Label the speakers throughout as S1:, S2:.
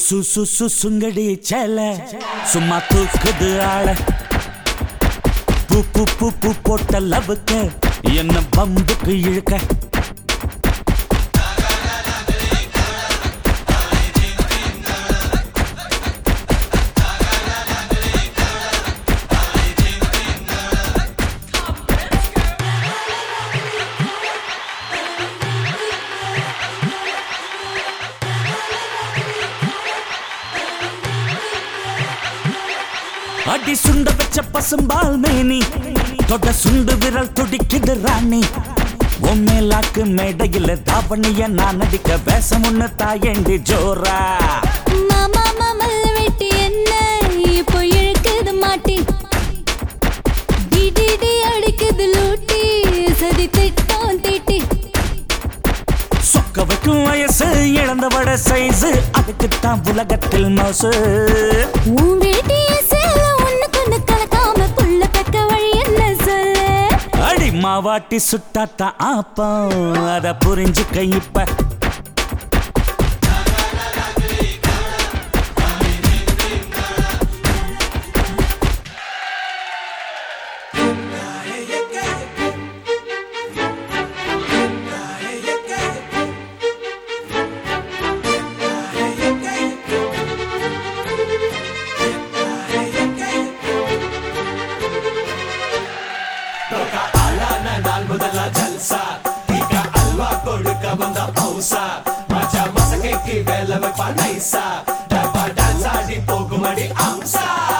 S1: சுங்கடி சேல சும்மா தூக்குது ஆள பூ பூ பூ பூ போட்ட லவுக்கு என்ன பம்புக்கு இழுக்க அடி சுண்ட வச்ச பசும்பால் மேனி தொட சுண்டு விரல் துடிக்குது ராணி உண்மையிலாக்கு மேடையில் தாவணிய நான் நடிக்க வேஷம் ஒண்ணு தாயண்டி ஜோரா
S2: மாமா மாமல் வெட்டி என்ன இப்போ இழுக்குது மாட்டி டிடி அடிக்குது லூட்டி சதி திட்டம் தீட்டி
S1: சொக்க வைக்கும் வயசு இழந்த வட சைஸ் அதுக்குத்தான் உலகத்தில் மோசு
S2: உன் வேட்டிய
S1: மாவாட்டி சுட்டாத்தா ஆப்பம் அத புரிஞ்சுக்க இப்ப
S3: जलसा टीका अलवा कोडुका बंदा पौसा मजा मसके की वेला में पनैसा डबा डांस आडी पोगुमडी अंसा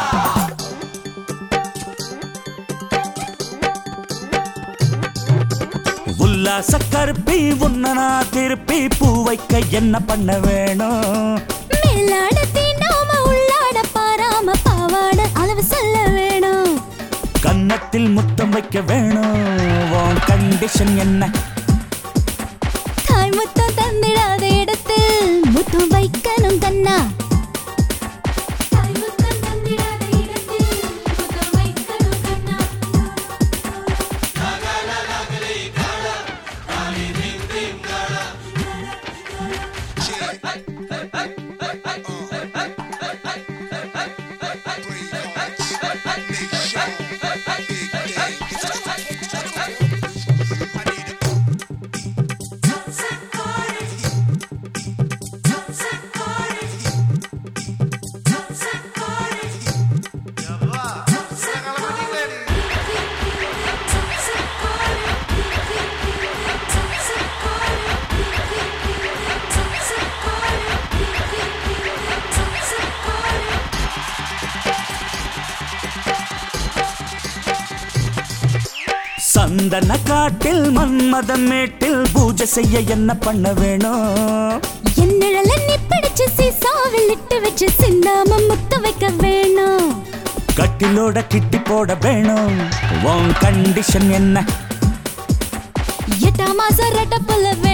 S1: உல்லாச கருப்பி உன்னனா திருப்பி பூ வைக்க என்ன பண்ண வேணும்
S2: மேலாட தீண்டாம உள்ளாட பாராம பாவாட அளவு சொல்ல வேணும்
S1: கன்னத்தில் முத்தம் வைக்க வேணும் உன் கண்டிஷன் என்ன
S2: தாய் முத்தம் தந்திடாத இடத்தில் முத்தம் வைக்கணும் கண்ணா
S1: சந்தன காட்டில் மன்மதம் மேட்டில் பூஜை செய்ய என்ன பண்ண வேணும்
S2: என்னழல நீ பிடிச்சு சீசாவில் இட்டு வச்சு சிந்தாம முத்த வைக்க வேணும்
S1: கட்டிலோட கிட்டி போட வேணும் உன் கண்டிஷன் என்ன
S2: 8 மாசம் ரெட்ட புள்ள